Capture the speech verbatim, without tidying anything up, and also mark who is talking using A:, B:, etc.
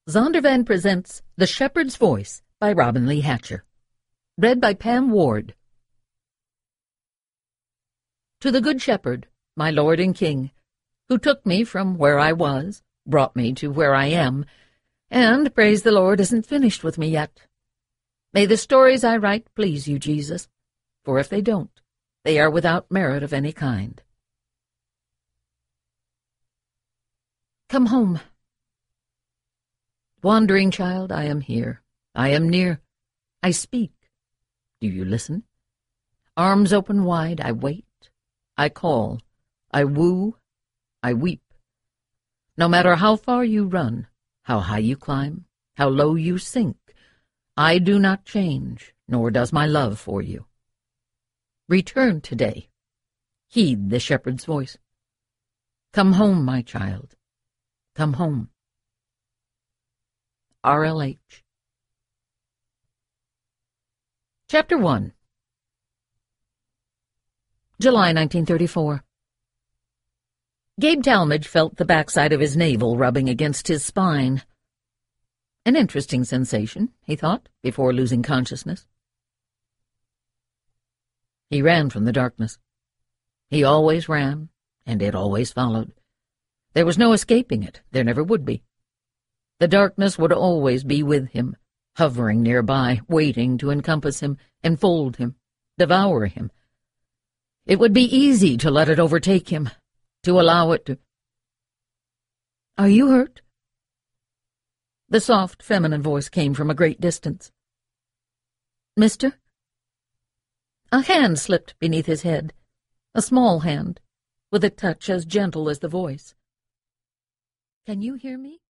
A: Zondervan presents The Shepherd's Voice by Robin Lee Hatcher. Read by Pam Ward. To the Good Shepherd, my Lord and King, who took me from where I was, brought me to where I am, and, praise the Lord, isn't finished with me yet. May the stories I write please you, Jesus, for if they don't, they are without merit of any kind. Come home. Wandering child, I am here. I am near. I speak. Do you listen? Arms open wide, I wait. I call. I woo. I weep. No matter how far you run, how high you climb, how low you sink, I do not change, nor does my love for you. Return today. Heed the shepherd's voice. Come home, my child. Come home. R L H. Chapter one. July nineteen thirty-four. Gabe Talmadge felt the backside of his navel rubbing against his spine. An interesting sensation, he thought, before losing consciousness. He ran from the darkness. He always ran, and it always followed. There was no escaping it. There never would be. The darkness would always be with him, hovering nearby, waiting to encompass him, enfold him, devour him. It would be easy to let it overtake him, to allow it to... "Are you hurt?" The soft, feminine voice came from a great distance. "Mister?" A hand slipped beneath his head, a small hand, with a touch as gentle as the voice. "Can you hear me?"